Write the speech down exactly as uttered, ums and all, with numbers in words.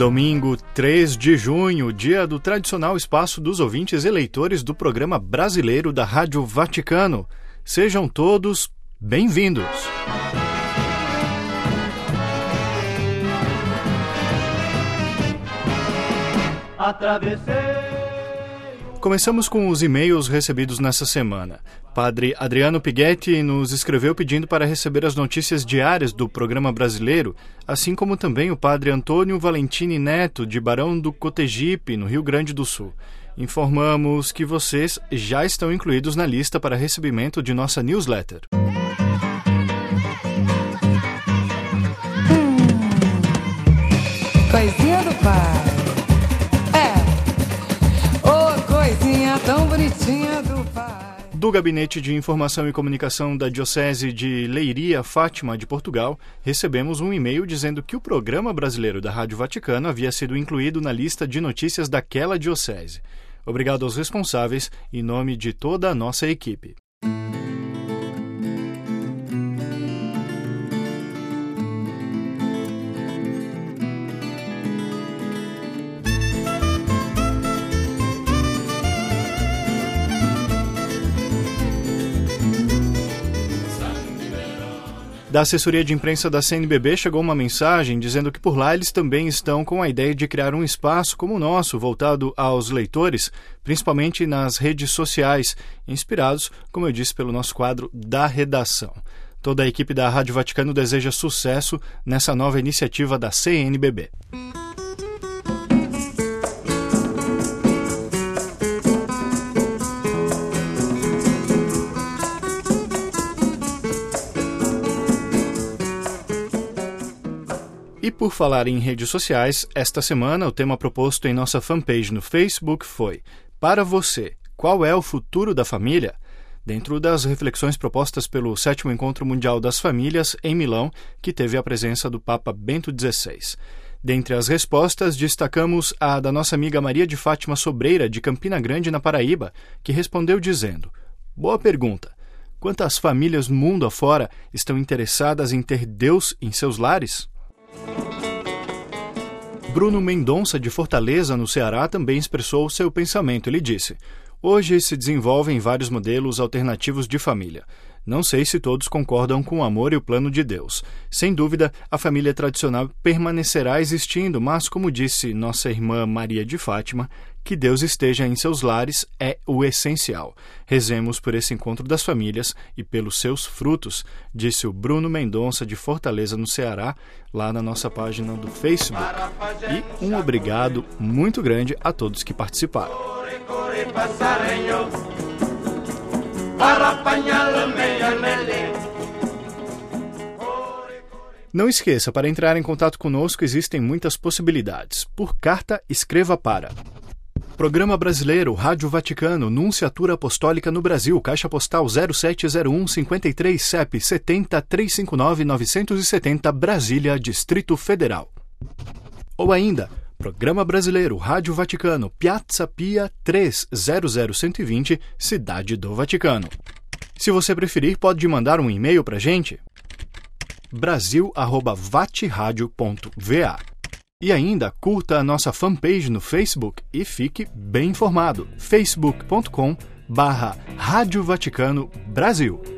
Domingo, três de junho, dia do tradicional espaço dos ouvintes eleitores do programa brasileiro da Rádio Vaticano. Sejam todos bem-vindos. Começamos com os e-mails recebidos nessa semana. Padre Adriano Pighetti nos escreveu pedindo para receber as notícias diárias do programa brasileiro, assim como também o Padre Antônio Valentini Neto, de Barão do Cotegipe, no Rio Grande do Sul. Informamos que vocês já estão incluídos na lista para recebimento de nossa newsletter. Hum, coisinha do pai. É, ô, coisinha tão bonitinha do pai. Do Gabinete de Informação e Comunicação da Diocese de Leiria, Fátima, de Portugal, recebemos um e-mail dizendo que o programa brasileiro da Rádio Vaticano havia sido incluído na lista de notícias daquela diocese. Obrigado aos responsáveis, em nome de toda a nossa equipe. Da assessoria de imprensa da C N B B chegou uma mensagem dizendo que por lá eles também estão com a ideia de criar um espaço como o nosso, voltado aos leitores, principalmente nas redes sociais, inspirados, como eu disse, pelo nosso quadro da redação. Toda a equipe da Rádio Vaticano deseja sucesso nessa nova iniciativa da C N B B. E por falar em redes sociais, esta semana o tema proposto em nossa fanpage no Facebook foi: Para você, qual é o futuro da família? Dentro das reflexões propostas pelo sétimo Encontro Mundial das Famílias, em Milão, que teve a presença do Papa Bento dezesseis. Dentre as respostas, destacamos a da nossa amiga Maria de Fátima Sobreira, de Campina Grande, na Paraíba, que respondeu dizendo: Boa pergunta. Quantas famílias mundo afora estão interessadas em ter Deus em seus lares? Bruno Mendonça, de Fortaleza, no Ceará, também expressou seu pensamento. Ele disse: Hoje se desenvolvem vários modelos alternativos de família. Não sei se todos concordam com o amor e o plano de Deus. Sem dúvida, a família tradicional permanecerá existindo, mas, como disse nossa irmã Maria de Fátima, que Deus esteja em seus lares é o essencial. Rezemos por esse encontro das famílias e pelos seus frutos, disse o Bruno Mendonça, de Fortaleza, no Ceará, lá na nossa página do Facebook. E um obrigado muito grande a todos que participaram. Não esqueça, para entrar em contato conosco existem muitas possibilidades. Por carta, escreva para Programa Brasileiro, Rádio Vaticano, Nunciatura Apostólica no Brasil, Caixa Postal zero sete zero um cinco três, C E P sete zero, três cinco nove, nove sete zero, Brasília, Distrito Federal. Ou ainda, Programa Brasileiro, Rádio Vaticano, Piazza Pia três zero zero um dois zero, Cidade do Vaticano. Se você preferir, pode mandar um e-mail para a gente, brasil arroba vatradio ponto va. E ainda, curta a nossa fanpage no Facebook e fique bem informado, facebook ponto com barra Rádio Vaticano Brasil.